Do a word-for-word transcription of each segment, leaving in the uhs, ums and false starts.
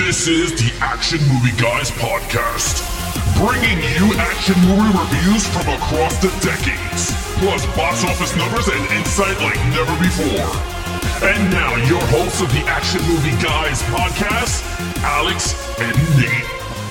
This is the Action Movie Guys podcast, bringing you action movie reviews from across the decades, plus box office numbers and insight like never before. And now, your hosts of the Action Movie Guys podcast, Alex and Nate.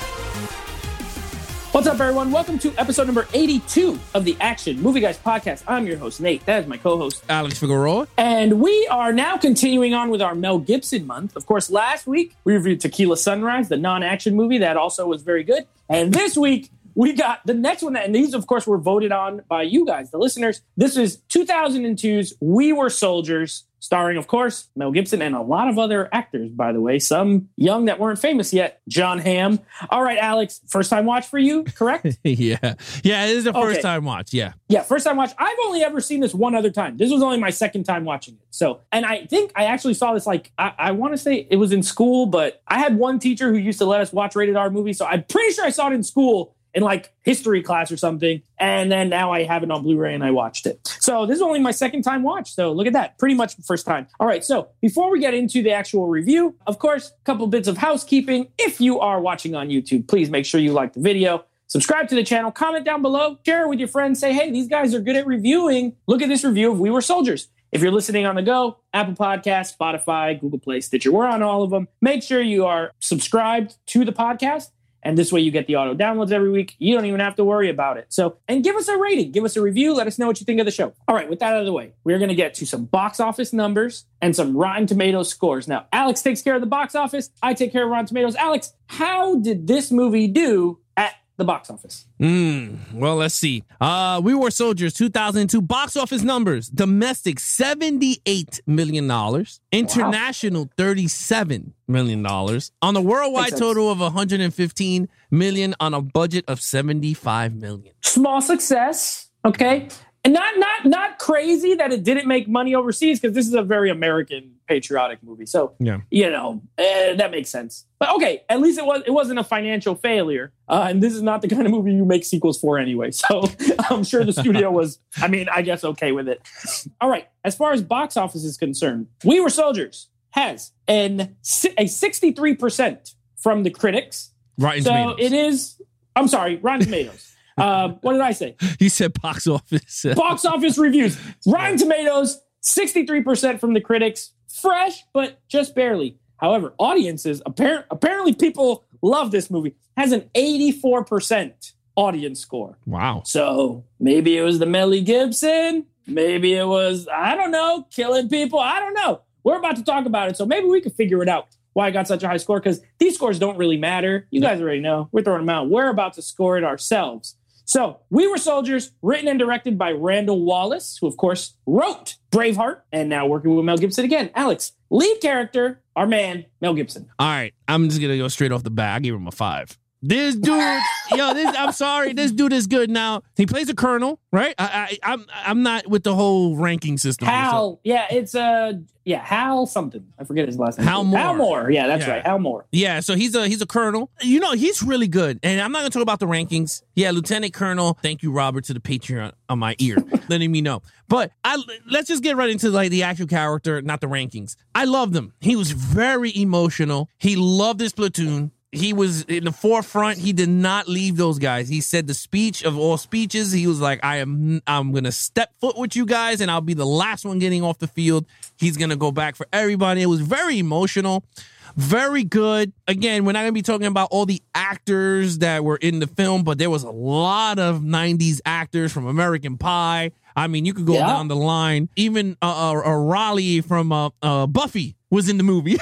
What's up, everyone? Welcome to episode number eighty-two of the Action Movie Guys podcast. I'm your host, Nate. That is my co-host, Alex Figueroa. And we are now continuing on with our Mel Gibson month. Of course, last week, we reviewed Tequila Sunrise, the non-action movie that also was very good. And this week, we got the next one. That, and these, of course, were voted on by you guys, the listeners. This is two thousand two's We Were Soldiers, starring, of course, Mel Gibson and a lot of other actors, by the way. Some young that weren't famous yet. John Hamm. All right, Alex, first time watch for you, correct? yeah. Yeah, it is the first okay. time watch, yeah. Yeah, first time watch. I've only ever seen this one other time. This was only my second time watching it. So, and I think I actually saw this, like, I, I want to say it was in school, but I had one teacher who used to let us watch rated R movies, so I'm pretty sure I saw it in school in like history class or something. And then now I have it on Blu-ray and I watched it. So this is only my second time watch. So look at that. Pretty much first time. All right. So before we get into the actual review, of course, a couple bits of housekeeping. If you are watching on YouTube, please make sure you like the video, subscribe to the channel, comment down below, share it with your friends. Say, hey, these guys are good at reviewing. Look at this review of We Were Soldiers. If you're listening on the go, Apple Podcasts, Spotify, Google Play, Stitcher, we're on all of them. Make sure you are subscribed to the podcast. And this way you get the auto downloads every week. You don't even have to worry about it. So, and give us a rating. Give us a review. Let us know what you think of the show. All right, with that out of the way, we're going to get to some box office numbers and some Rotten Tomatoes scores. Now, Alex takes care of the box office. I take care of Rotten Tomatoes. Alex, how did this movie do at the box office? Mm, well, let's see. Uh, We Were Soldiers two thousand two box office numbers. Domestic, seventy-eight million dollars. International, wow. thirty-seven million dollars. On a worldwide total of one hundred fifteen million dollars on a budget of seventy-five million dollars. Small success, okay? And not not not crazy that it didn't make money overseas, because this is a very American patriotic movie. So, yeah. you know, eh, that makes sense. But okay, at least it was it wasn't a financial failure. Uh, and this is not the kind of movie you make sequels for anyway. So I'm sure the studio was, I mean, I guess okay with it. All right, as far as box office is concerned, We Were Soldiers has an a sixty-three percent from the critics. Rotten so Tomatoes. it is, I'm sorry, Rotten Tomatoes. Uh, what did I say? You said box office. Box office reviews. Rotten Tomatoes, sixty-three percent from the critics. Fresh, but just barely. However, audiences, apparent, apparently people love this movie, has an eighty-four percent audience score. Wow. So maybe it was the Mel Gibson. Maybe it was, I don't know, killing people. I don't know. We're about to talk about it, so maybe we can figure it out. Why I got such a high score, because these scores don't really matter. You guys already know. We're throwing them out. We're about to score it ourselves. So, We Were Soldiers, written and directed by Randall Wallace, who, of course, wrote Braveheart, and now working with Mel Gibson again. Alex, lead character, our man, Mel Gibson. All right, I'm just going to go straight off the bat. I gave him a five. This dude, yo, this, I'm sorry, this dude is good. Now, he plays a colonel, right? I, I, I'm I'm not with the whole ranking system. Hal, yeah, it's uh, yeah, Hal something. I forget his last name. Hal Moore. Hal Moore, yeah, that's yeah. right, Hal Moore. Yeah, so he's a he's a colonel. You know, he's really good. And I'm not going to talk about the rankings. Yeah, Lieutenant Colonel. Thank you, Robert, to the Patreon on my ear, letting me know. But I let's just get right into like the actual character, not the rankings. I loved him. He was very emotional. He loved his platoon. He was in the forefront. He did not leave those guys. He said the speech of all speeches. He was like, I am, I'm going to step foot with you guys and I'll be the last one getting off the field. He's going to go back for everybody. It was very emotional, very good. Again, we're not going to be talking about all the actors that were in the film, but there was a lot of nineties actors from American Pie. I mean, you could go yeah. down the line. Even uh, uh, uh, Raleigh from uh, uh, Buffy was in the movie.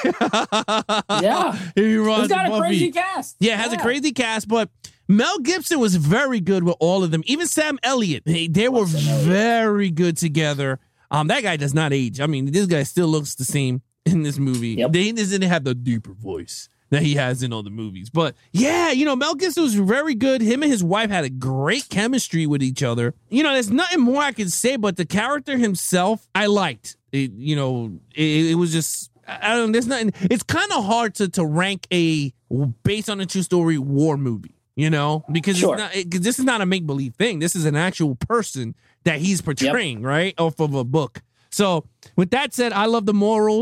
yeah. He's got a Buffy. crazy cast. Yeah, it has yeah. a crazy cast, but Mel Gibson was very good with all of them. Even Sam Elliott. They, they were very good together. Um, that guy does not age. I mean, this guy still looks the same in this movie. Yep. They doesn't have the deeper voice that he has in all the movies. But yeah, you know, Mel Gibson was very good. Him and his wife had a great chemistry with each other. You know, there's nothing more I can say, but the character himself, I liked. It, you know, it, it was just, I don't know, there's nothing. It's kind of hard to, to rank a based on a true story war movie, you know, because sure. it's not, it, this is not a make-believe thing. This is an actual person that he's portraying, yep. right? Off of a book. So with that said, I love the morals.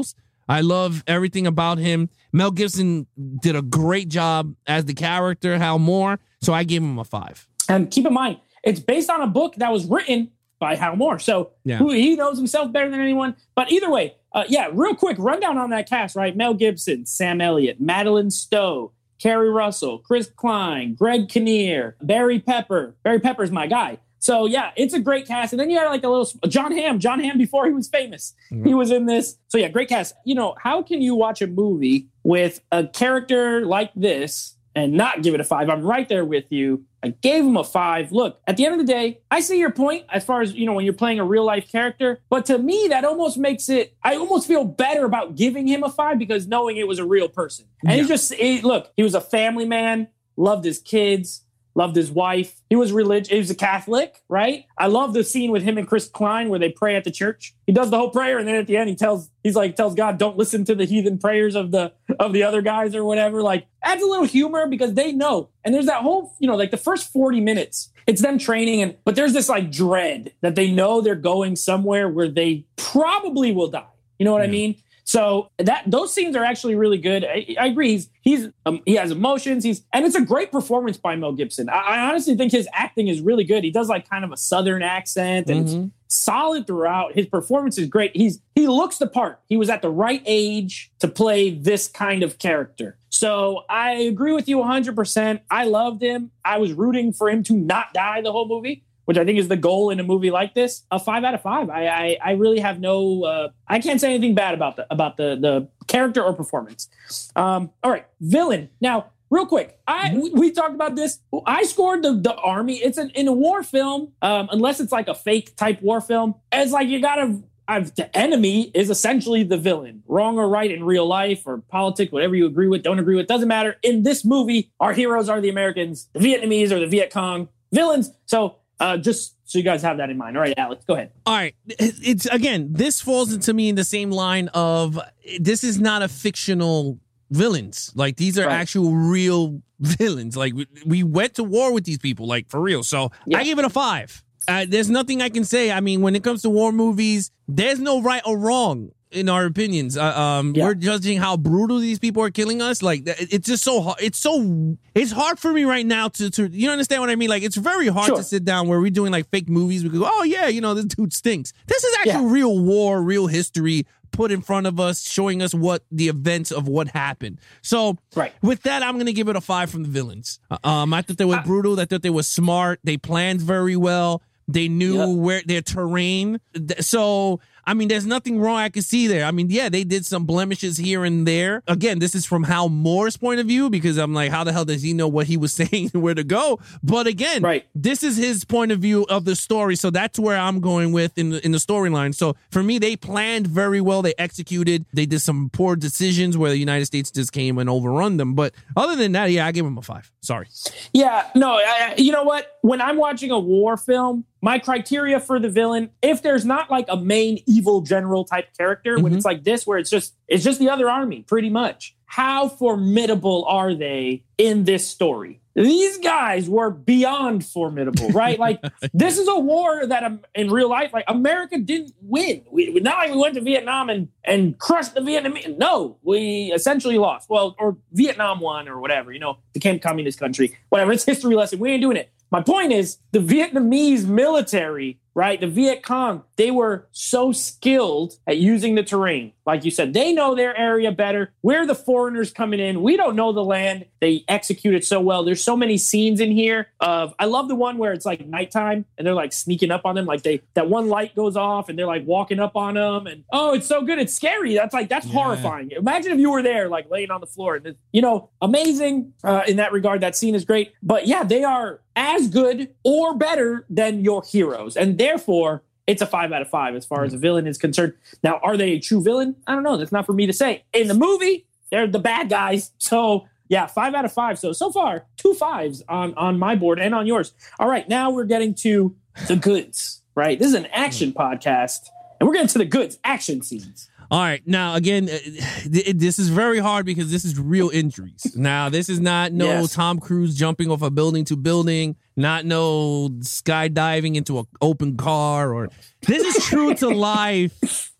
I love everything about him. Mel Gibson did a great job as the character, Hal Moore. So I gave him a five. And keep in mind, it's based on a book that was written by Hal Moore. So yeah. who, he knows himself better than anyone. But either way, uh, yeah, real quick rundown on that cast, right? Mel Gibson, Sam Elliott, Madeline Stowe, Kerry Russell, Chris Klein, Greg Kinnear, Barry Pepper. Barry Pepper's my guy. So, yeah, it's a great cast. And then you had like a little John Hamm. John Hamm before he was famous. Mm-hmm. He was in this. So, yeah, great cast. You know, how can you watch a movie with a character like this and not give it a five? I'm right there with you. I gave him a five. Look, at the end of the day, I see your point as far as, you know, when you're playing a real life character. But to me, that almost makes it, I almost feel better about giving him a five because knowing it was a real person. And yeah. he just, he, look, he was a family man, loved his kids, loved his wife. He was religious. He was a Catholic, right? I love the scene with him and Chris Klein where they pray at the church. He does the whole prayer, and then at the end, he tells he's like tells God, "Don't listen to the heathen prayers of the of the other guys or whatever." Like adds a little humor because they know. And there's that whole, you know, like the first forty minutes, it's them training, and but there's this like dread that they know they're going somewhere where they probably will die. You know what yeah. I mean? So that those scenes are actually really good. I, I agree. He's, he's um, he has emotions. He's and it's a great performance by Mel Gibson. I, I honestly think his acting is really good. He does like kind of a Southern accent and mm-hmm. it's solid throughout. His performance is great. He's he looks the part. He was at the right age to play this kind of character. So I agree with you one hundred percent. I loved him. I was rooting for him to not die the whole movie, which I think is the goal in a movie like this. A five out of five. I I, I really have no. Uh, I can't say anything bad about the about the the character or performance. Um, all right, villain. Now, real quick, I we, we talked about this. I scored the the army. It's an in a war film, um, unless it's like a fake type war film. It's like you gotta. I've, the enemy is essentially the villain, wrong or right in real life or politics, whatever you agree with, don't agree with, doesn't matter. In this movie, our heroes are the Americans, the Vietnamese or the Viet Cong villains. So. Uh, just so you guys have that in mind. All right, Alex, go ahead. All right. It's again, this falls into me in the same line of this is not a fictional villains. Like these are right. actual real villains. Like we, we went to war with these people, like for real. So yeah. I give it a five. Uh, there's nothing I can say. I mean, when it comes to war movies, there's no right or wrong in our opinions. Uh, um, yeah. We're judging how brutal these people are killing us. Like it's just so hard. It's so it's hard for me right now to, to you understand what I mean? Like it's very hard sure. to sit down where we're doing like fake movies. We go, oh yeah, you know, this dude stinks. This is actually yeah. real war, real history put in front of us, showing us what the events of what happened. So right. with that, I'm going to give it a five from the villains. Um, I thought they were uh, brutal. I thought they were smart. They planned very well. They knew yep. where their terrain. So, I mean, there's nothing wrong I can see there. I mean, yeah, they did some blemishes here and there. Again, this is from Hal Moore's point of view because I'm like, how the hell does he know what he was saying and where to go? But again, right. this is his point of view of the story. So that's where I'm going with in the, in the storyline. So for me, they planned very well. They executed. They did some poor decisions where the United States just came and overrun them. But other than that, yeah, I give them a five. Sorry. Yeah, no, I, you know what? When I'm watching a war film, my criteria for the villain, if there's not like a main evil general type character, mm-hmm. when it's like this, where it's just it's just the other army, pretty much. How formidable are they in this story? These guys were beyond formidable, right? Like this is a war that um, in real life, like America didn't win. We, not like we went to Vietnam and, and crushed the Vietnamese. No, we essentially lost. Well, or Vietnam won or whatever, you know, became communist country, whatever. It's history lesson. We ain't doing it. My point is the Vietnamese military, right? The Viet Cong, they were so skilled at using the terrain. Like you said, they know their area better. We're the foreigners coming in. We don't know the land. They execute it so well. There's so many scenes in here of, I love the one where it's like nighttime and they're like sneaking up on them. Like they, that one light goes off and they're like walking up on them. And oh, it's so good. It's scary. That's like, that's yeah. horrifying. Imagine if you were there, like laying on the floor. And you know, amazing uh, in that regard. That scene is great. But yeah, they are as good or better than your heroes. And therefore, it's a five out of five as far as a villain is concerned. Now, are they a true villain? I don't know. That's not for me to say. In the movie, they're the bad guys. So, yeah, five out of five. So, so far, two fives on, on my board and on yours. All right, now we're getting to the goods, right? This is an action podcast, and we're getting to the goods, action scenes. All right. Now, again, this is very hard because this is real injuries. Now, this is not no yes. Tom Cruise jumping off a building to building, not no skydiving into an open car, or this is true to life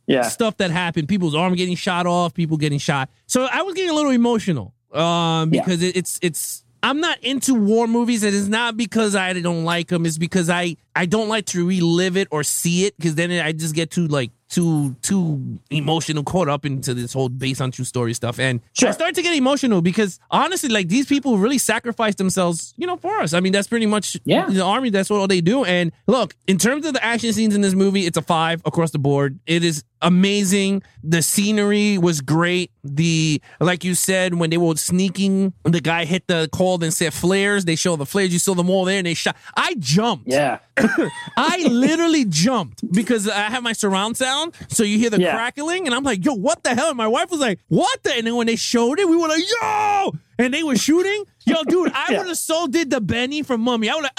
Yeah. stuff that happened. People's arm getting shot off, people getting shot. So I was getting a little emotional um, because yeah. it, it's it's. I'm not into war movies, and it's not because I don't like them. It's because I I don't like to relive it or see it, because then I just get too like too too emotional, caught up into this whole based on true story stuff. And sure. I started to get emotional because honestly, like, these people really sacrificed themselves, you know, for us. I mean, that's pretty much yeah. the Army. That's what all they do. And look, in terms of the action scenes in this movie, it's a five across the board. It is amazing. The scenery was great. The, like you said, when they were sneaking, the guy hit the call and said flares. They show the flares. You saw them all there and they shot. I jumped. Yeah. I literally jumped because I have my surround sound. So you hear the yeah. crackling and I'm like, yo, what the hell? And my wife was like, what the? And then when they showed it, we were like, yo, and they were shooting. Yo, dude, I yeah. would have so did the Benny from Mummy. I would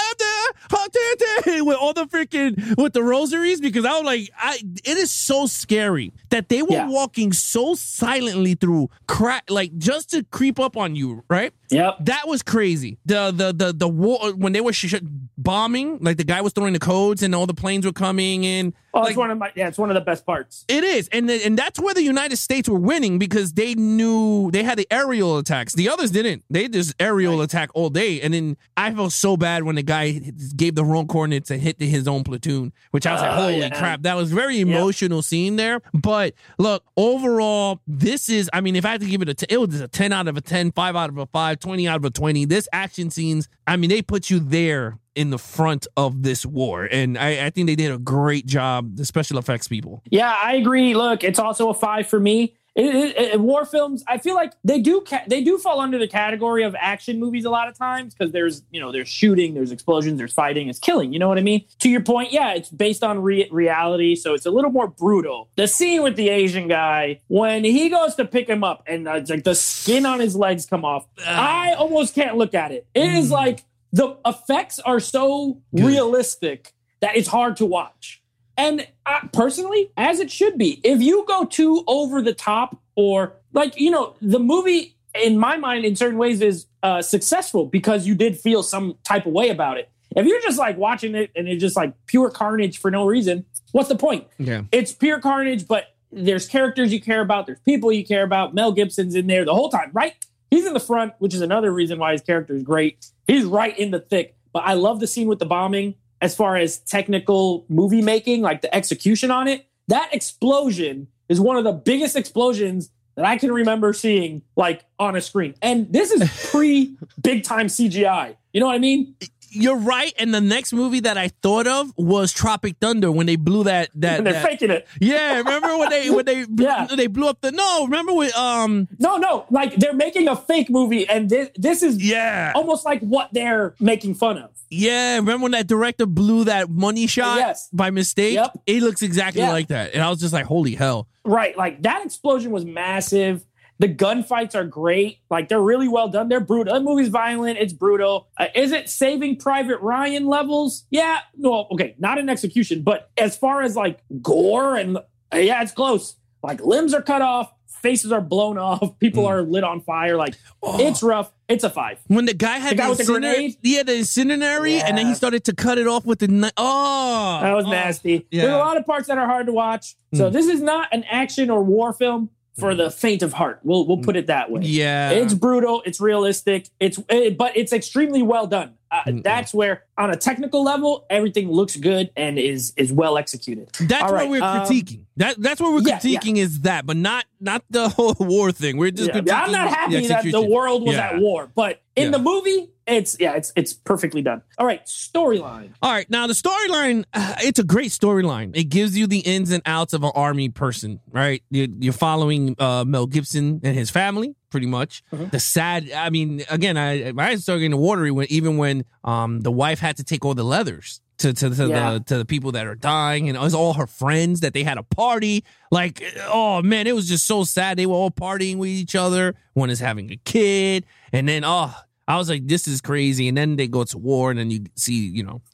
have with all the freaking with the rosaries, because I was like, I it is so scary that they were yeah. walking so silently through crack, like just to creep up on you, right? Yep. That was crazy. The the the the war when they were sh- bombing, like the guy was throwing the codes and all the planes were coming in. Oh, like, it's one of my yeah, it's one of the best parts. It is, and the, and that's where the United States were winning, because they knew they had the aerial attacks. The others didn't. They just aerial right. attack all day, and then I felt so bad when the guy gave the wrong coordinates and hit his own platoon, which I was uh, like, holy yeah. crap, that was very emotional yep. scene there. But look, overall, this is, I mean, if I had to give it a t- it was a ten out of a ten, five out of a five, twenty out of a twenty. This action scenes, I mean, they put you there in the front of this war, and I, I think they did a great job, the special effects people. Yeah, I agree. Look, it's also a five for me. It, it, it, war films, I feel like they do ca- they do fall under the category of action movies a lot of times, because there's, you know, there's shooting, there's explosions, there's fighting, it's killing. You know what I mean? To your point, yeah, it's based on re- reality, so it's a little more brutal. The scene with the Asian guy, when he goes to pick him up and uh, it's like the skin on his legs come off, I almost can't look at it. It mm. is like the effects are so Good. realistic that it's hard to watch. And uh, personally, as it should be, if you go too over the top, or like, you know, the movie in my mind in certain ways is uh, successful because you did feel some type of way about it. If you're just like watching it and it's just like pure carnage for no reason, what's the point? Yeah. It's pure carnage, but there's characters you care about. There's people you care about. Mel Gibson's in there the whole time, right? He's in the front, which is another reason why his character is great. He's right in the thick. But I love the scene with the bombing. As far as technical movie making, like the execution on it, that explosion is one of the biggest explosions that I can remember seeing, like, on a screen. And this is pre big time C G I. You know what I mean? You're right. And the next movie that I thought of was Tropic Thunder, when they blew that. that and they're that, faking it. Yeah, remember when they when they yeah. they blew up the no? Remember with um? No, no, like they're making a fake movie, and this this is yeah almost like what they're making fun of. Yeah, remember when that director blew that money shot yes. by mistake? Yep. It looks exactly yeah. like that, and I was just like, holy hell! Right, like that explosion was massive. The gunfights are great. Like, they're really well done. They're brutal. That movie's violent. It's brutal. Uh, is it Saving Private Ryan levels? Yeah. No, okay. Not in execution. But as far as, like, gore and, uh, yeah, it's close. Like, limbs are cut off. Faces are blown off. People mm. are lit on fire. Like, oh. it's rough. It's a five. When the guy had the, guy the, with the grenade? Yeah, the incendiary, yeah. and then he started to cut it off with the knife. Oh. That was oh. nasty. Yeah. There's a lot of parts that are hard to watch. So mm. this is not an action or war film for the faint of heart. We'll we'll put it that way. Yeah. It's brutal. It's realistic. It's it, but it's extremely well done. Uh, that's where, on a technical level, everything looks good and is is well executed. That's All what right, we're um, critiquing. That that's what we're yeah, critiquing yeah. is that, but not not the whole war thing. We're just yeah, critiquing I'm not happy the that the world was yeah. at war, but in yeah. the movie, it's yeah, it's it's perfectly done. All right, storyline. All right, now the storyline, uh, it's a great storyline. It gives you the ins and outs of an army person, right? You're, you're following uh, Mel Gibson and his family, pretty much. Uh-huh. The sad, I mean, again, I I started getting watery when even when um the wife had to take all the leathers to to, to yeah. the to the people that are dying, and it was all her friends that they had a party. Like, oh man, it was just so sad. They were all partying with each other. One is having a kid, and then oh, I was like, this is crazy. And then they go to war, and then you see, you know,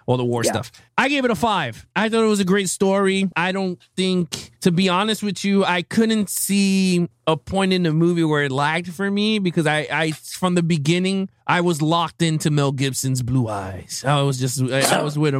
all the war Yeah. stuff. I gave it a five. I thought it was a great story. I don't think, to be honest with you, I couldn't see a point in the movie where it lagged for me because I, I from the beginning, I was locked into Mel Gibson's blue eyes. I was just, I, I was with him.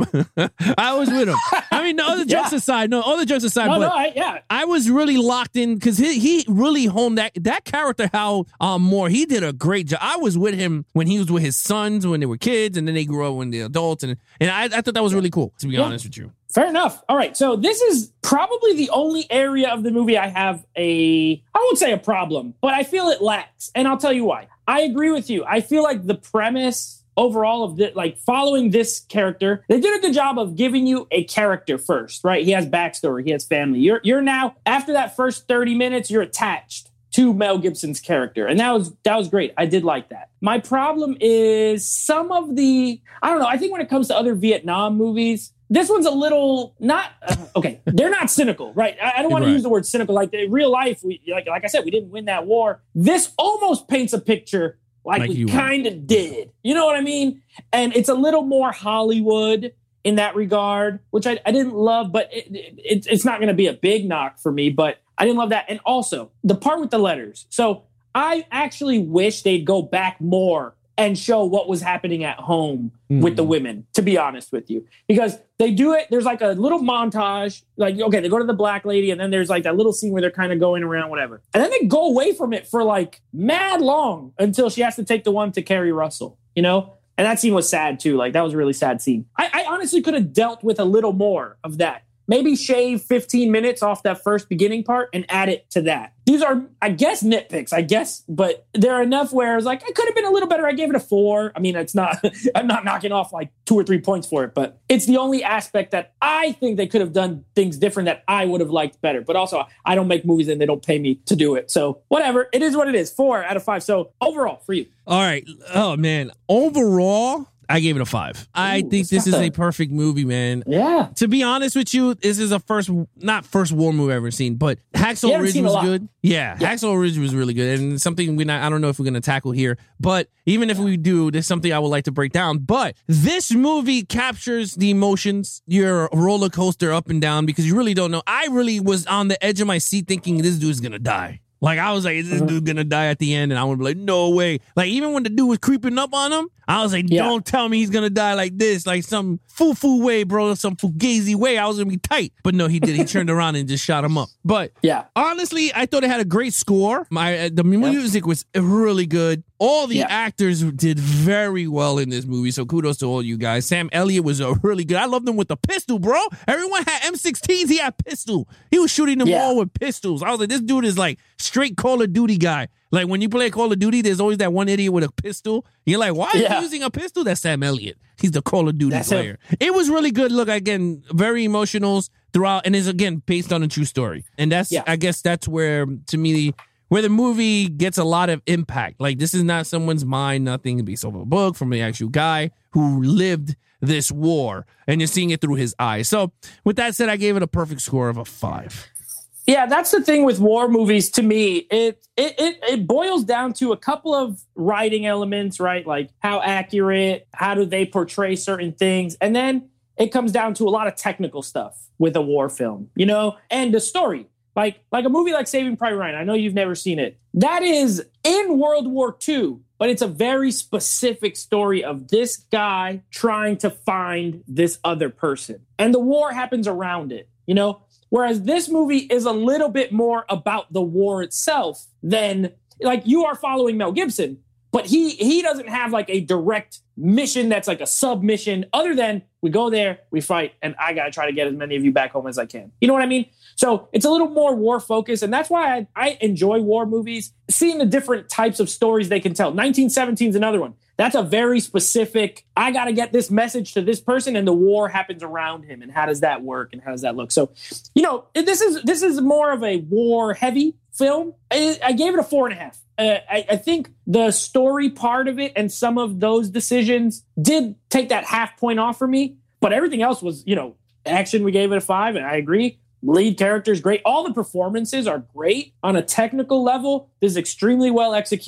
I was with him. I mean, no other jokes Yeah. aside, no other jokes aside, No, but no, I, yeah. I was really locked in because he, he really honed that that character, Hal um, Moore. He did a great job. I was with him when he was with his sons when they were kids, and then they grew up when they were adults, and and I, I thought that was really cool. To be Yeah. honest with you, Fair enough. All right. So this is probably the only area of the movie I have a, I won't say a problem, but I feel it lacks. And I'll tell you why. I agree with you. I feel like the premise overall of the, like following this character, they did a good job of giving you a character first, right? He has backstory. He has family. You're, you're now, after that first thirty minutes, you're attached to Mel Gibson's character. And that was, that was great. I did like that. My problem is some of the, I don't know. I think when it comes to other Vietnam movies, this one's a little not uh, okay. They're not cynical, right? I, I don't want Right. to use the word cynical. Like in real life, we like like I said, we didn't win that war. This almost paints a picture like, Like we you kind of did. You know what I mean? And it's a little more Hollywood in that regard, which I, I didn't love, but it, it, it's not going to be a big knock for me. But I didn't love that, and also the part with the letters. So I actually wish they'd go back more and show what was happening at home mm. with the women, to be honest with you. Because they do it, there's like a little montage, like, okay, they go to the black lady, and then there's like that little scene where they're kind of going around, whatever. And then they go away from it for like mad long until she has to take the one to Kerry Russell, you know? And that scene was sad too. Like, that was a really sad scene. I, I honestly could have dealt with a little more of that. Maybe shave fifteen minutes off that first beginning part and add it to that. These are, I guess, nitpicks, I guess, but they're enough where I was like, I could have been a little better. I gave it a four. I mean, it's not, I'm not knocking off like two or three points for it, but it's the only aspect that I think they could have done things different that I would have liked better. But also, I don't make movies and they don't pay me to do it. So whatever, it is what it is. Four out of five. So overall, for you. all right. Oh man, overall, I gave it a five. I Ooh, think this is not a bad. perfect movie, man. Yeah. To be honest with you, this is a first, not first war movie I've ever seen, but You Hacksaw haven't Ridge seen a was lot. good. Yeah, Yeah. Hacksaw Ridge was really good, and something we not, I don't know if we're gonna tackle here, but even if we do, there's something I would like to break down. But this movie captures the emotions, your roller coaster up and down, because you really don't know. I really was on the edge of my seat thinking this dude's gonna die. Like, I was like, is this Mhm. dude gonna die at the end? And I would be like, no way. Like, even when the dude was creeping up on him, I was like, Yeah. don't tell me he's gonna die like this, like some foo-foo way, bro, some fugazi way. I was gonna be tight. But no, he did. He turned around and just shot him up. But Yeah. honestly, I thought it had a great score. My The music was really good. All the Yeah. actors did very well in this movie, so kudos to all you guys. Sam Elliott was a really good. I loved him with the pistol, bro. Everyone had M sixteens. He had pistol. He was shooting them Yeah. all with pistols. I was like, this dude is like straight Call of Duty guy. Like, when you play Call of Duty, there's always that one idiot with a pistol. You're like, why are Yeah. you using a pistol? That's Sam Elliott. He's the Call of Duty That's him. player. It was really good. Look, again, very emotionals throughout, and is again based on a true story. And that's, Yeah. I guess, that's where to me, where the movie gets a lot of impact. Like, this is not someone's mind, nothing based off of a book from the actual guy who lived this war, and you're seeing it through his eyes. So, with that said, I gave it a perfect score of a five. Yeah, that's the thing with war movies to me. It, it it it boils down to a couple of writing elements, right? Like how accurate, how do they portray certain things? And then it comes down to a lot of technical stuff with a war film, you know, and the story. Like like a movie like Saving Private Ryan. I know you've never seen it. That is in World War Two, but it's a very specific story of this guy trying to find this other person. And the war happens around it, you know? Whereas this movie is a little bit more about the war itself than, like, you are following Mel Gibson, but he he doesn't have like a direct mission that's like a submission other than we go there, we fight, and I got to try to get as many of you back home as I can. You know what I mean? So it's a little more war focused, and that's why I, I enjoy war movies, seeing the different types of stories they can tell. nineteen seventeen is another one. That's a very specific, I got to get this message to this person, and the war happens around him, and how does that work, and how does that look? So, you know, this is this is more of a war-heavy film. I, I gave it a four and a half. Uh, I, I think the story part of it and some of those decisions did take that half point off for me, but everything else was, you know, action, we gave it a five, and I agree. Lead characters, great. All the performances are great on a technical level. This is extremely well executed.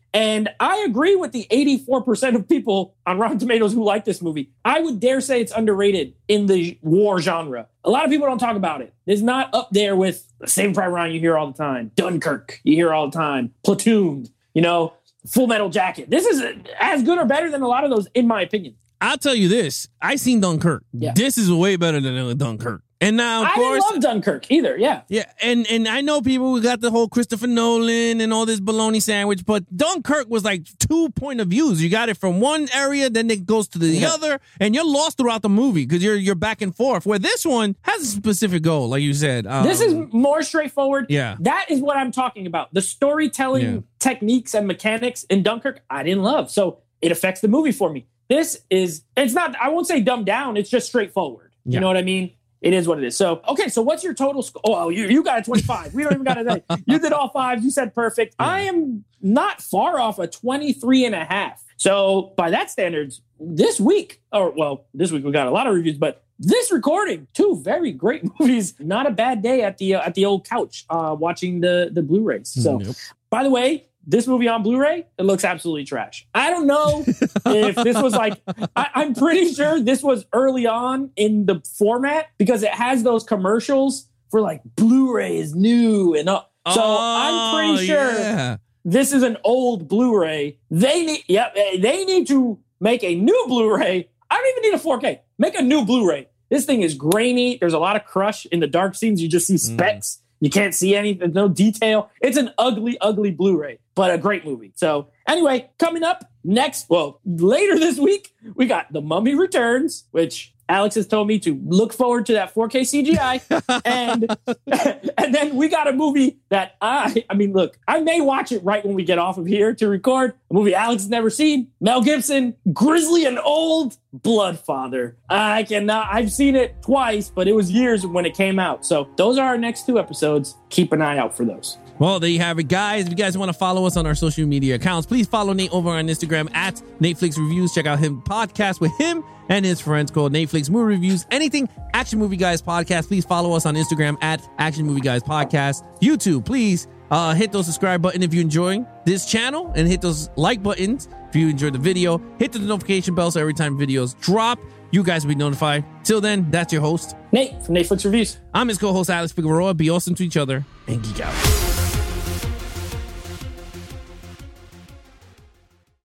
And I agree with the eighty-four percent of people on Rotten Tomatoes who like this movie. I would dare say it's underrated in the war genre. A lot of people don't talk about it. It's not up there with Saving Private Ryan you hear all the time, Dunkirk you hear all the time, Platoon, you know, Full Metal Jacket. This is as good or better than a lot of those, in my opinion. I'll tell you this. I seen Dunkirk. Yeah. This is way better than Dunkirk. And now, of I course, didn't love Dunkirk either. Yeah, yeah, and and I know people who got the whole Christopher Nolan and all this bologna sandwich, but Dunkirk was like two point of views. You got it from one area, then it goes to the yeah. other, and you're lost throughout the movie because you're you're back and forth. Where this one has a specific goal, like you said. Um, this is more straightforward. Yeah, that is what I'm talking about. The storytelling yeah. techniques and mechanics in Dunkirk, I didn't love, so it affects the movie for me. This is it's not. I won't say dumbed down. It's just straightforward. You yeah. know what I mean? It is what it is. So, okay, so what's your total score? Oh, you, you got a twenty-five. We don't even got to say. You did all fives. You said perfect. Yeah. I am not far off a twenty-three and a half. So, by that standards, this week, or well, this week we got a lot of reviews, but this recording, two very great movies. Not a bad day at the uh, at the old couch uh, watching the, the Blu-rays. So, nope. By the way, this movie on Blu-ray, it looks absolutely trash. I don't know if this was like, I, I'm pretty sure this was early on in the format because it has those commercials for like Blu-ray is new and all. So oh, I'm pretty sure yeah. this is an old Blu-ray. They need, yep, they need to make a new Blu-ray. I don't even need a four K. Make a new Blu-ray. This thing is grainy. There's a lot of crush in the dark scenes. You just see specks. Mm. You can't see anything, no detail. It's an ugly, ugly Blu-ray, but a great movie. So anyway, coming up next, well, later this week, we got The Mummy Returns, which Alex has told me to look forward to that four K C G I. and and then we got a movie that I, I mean, look, I may watch it right when we get off of here to record. A movie Alex has never seen. Mel Gibson, Grizzly and Old, Bloodfather. I cannot, I've seen it twice, but it was years when it came out. So those are our next two episodes. Keep an eye out for those. Well, there you have it, guys. If you guys want to follow us on our social media accounts, please follow Nate over on Instagram at Netflix Reviews. Check out him podcast with him and his friends called Netflix Movie Reviews. Anything Action Movie Guys Podcast, please follow us on Instagram at Action Movie Guys Podcast. YouTube, please uh, hit those subscribe button if you're enjoying this channel and hit those like buttons if you enjoyed the video. Hit the notification bell so every time videos drop, you guys will be notified. Till then, that's your host, Nate from Netflix Reviews. I'm his co-host, Alex Figueroa. Be awesome to each other and geek out.